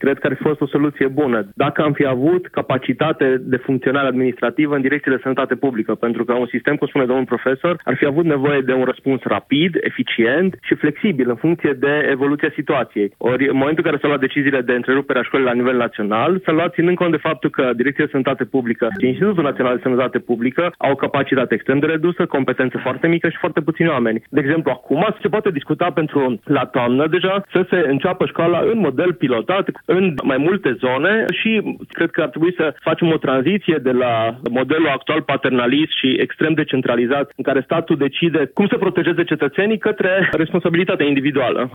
cred că ar fi fost o soluție bună. Dacă am fi avut capacitate de funcționare administrativă în direcții de sănătate publică, pentru că un sistem, cum spune domnul profesor, ar fi avut nevoie de un răspuns rapid, eficient și flexibil în funcție de evoluția situației. Ori în momentul în care s-au luat deciziile de întrerupere a școlii la nivel național, s-a luat ținând cont de faptul că Direcția de Sănătate Publică și Institutul Național de Sănătate Publică au o capacitate extrem de redusă, competență foarte mică și foarte puțini oameni. De exemplu, acum se poate discuta pentru la toamnă deja să se înceapă școala în model pilotat în mai multe zone și cred că ar trebui să facem o tranziție de la modelul actual paternalist și extrem de centralizat în care statul decide cum să protejeze cetățenii către responsabilitatea individuală.